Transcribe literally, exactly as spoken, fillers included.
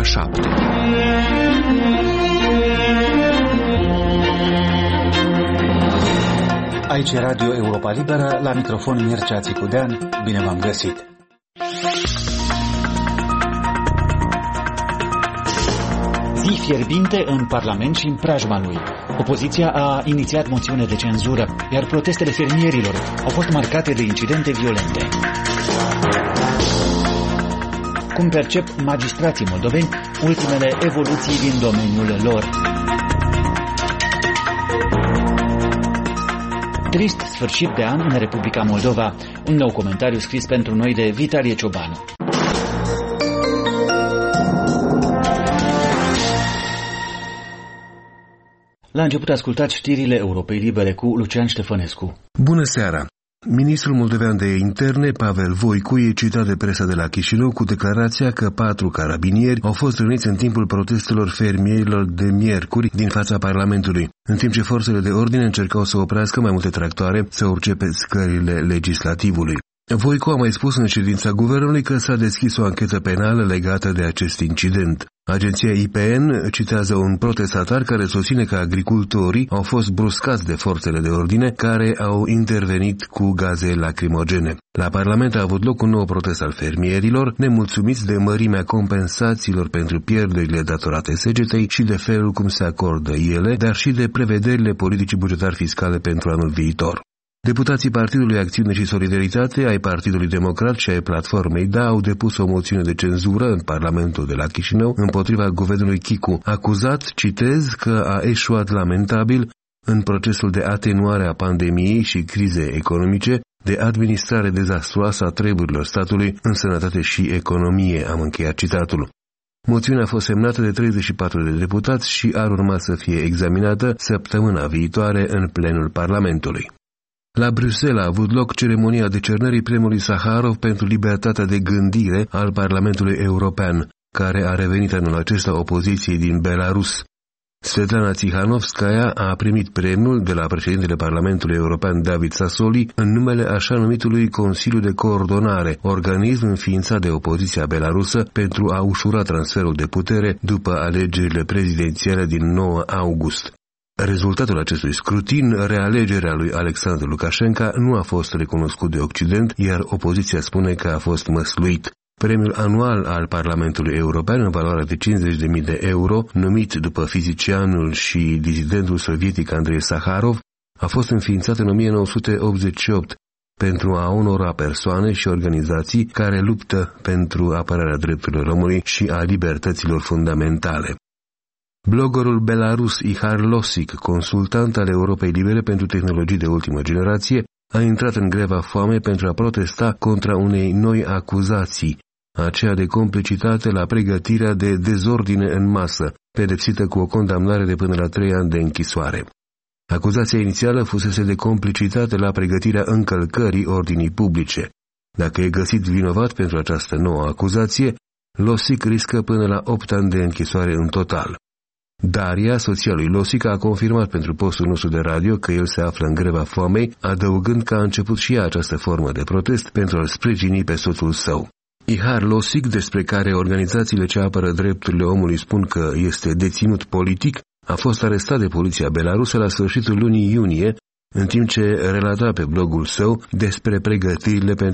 ora șapte. Aici e Radio Europa Liberă, la microfon Mircea Țicudean. Bine v-am găsit! Zi fierbinte în Parlament și în preajma lui. Opoziția a inițiat moțiune de cenzură, iar protestele fermierilor au fost marcate de incidente violente. Cum percep magistrații moldoveni ultimele evoluții din domeniul lor? Trist sfârșit de an în Republica Moldova. Un nou comentariu scris pentru noi de Vitalie Ciobanu. La început ascultați știrile Europei Libere cu Lucian Ștefănescu. Bună seara! Ministrul moldovean de interne, Pavel Voicu, e citat de presa de la Chișinău cu declarația că patru carabinieri au fost răniți în timpul protestelor fermierilor de miercuri din fața Parlamentului, în timp ce forțele de ordine încercau să oprească mai multe tractoare să urce pe scările legislativului. Voicu a mai spus în ședința guvernului că s-a deschis o anchetă penală legată de acest incident. Agenția I P N citează un protestatar care susține că agricultorii au fost bruscați de forțele de ordine care au intervenit cu gaze lacrimogene. La Parlament a avut loc un nou protest al fermierilor, nemulțumiți de mărimea compensațiilor pentru pierderile datorate segetei și de felul cum se acordă ele, dar și de prevederile politicii bugetar-fiscale pentru anul viitor. Deputații Partidului Acțiune și Solidaritate, ai Partidului Democrat și ai Platformei D A au depus o moțiune de cenzură în Parlamentul de la Chișinău împotriva guvernului Chicu, acuzat, citez, că a eșuat lamentabil în procesul de atenuare a pandemiei și crize economice, de administrare dezastruoasă a treburilor statului în sănătate și economie, am încheiat citatul. Moțiunea a fost semnată de treizeci și patru de deputați și ar urma să fie examinată săptămâna viitoare în plenul Parlamentului. La Bruxelles a avut loc ceremonia decernării premiului Saharov pentru libertatea de gândire al Parlamentului European, care a revenit anul acesta opoziției din Belarus. Svetlana Tsihanovskaya a primit premiul de la președintele Parlamentului European David Sassoli în numele așa numitului Consiliu de Coordonare, organism înființat de opoziția belarusă pentru a ușura transferul de putere după alegerile prezidențiale din nouă august. Rezultatul acestui scrutin, realegerea lui Alexandru Lukashenko, nu a fost recunoscut de Occident, iar opoziția spune că a fost măsluit. Premiul anual al Parlamentului European, în valoare de cincizeci de mii de euro, numit după fizicianul și dizidentul sovietic Andrei Saharov, a fost înființat în o mie nouă sute optzeci și opt pentru a onora persoane și organizații care luptă pentru apărarea drepturilor omului și a libertăților fundamentale. Bloggerul belarus Ihar Losic, consultant al Europei Libere pentru tehnologii de ultimă generație, a intrat în greva foame pentru a protesta contra unei noi acuzații, aceea de complicitate la pregătirea de dezordine în masă, pedepsită cu o condamnare de până la trei ani de închisoare. Acuzația inițială fusese de complicitate la pregătirea încălcării ordinii publice. Dacă e găsit vinovat pentru această nouă acuzație, Losic riscă până la opt ani de închisoare în total. Daria, soția lui Losic, a confirmat pentru postul nostru de radio că el se află în greva foamei, adăugând că a început și ea această formă de protest pentru a-l sprijini pe soțul său. Ihar Losic, despre care organizațiile ce apără drepturile omului spun că este deținut politic, a fost arestat de poliția belarusă la sfârșitul lunii iunie, în timp ce relata pe blogul său despre pregătirile pentru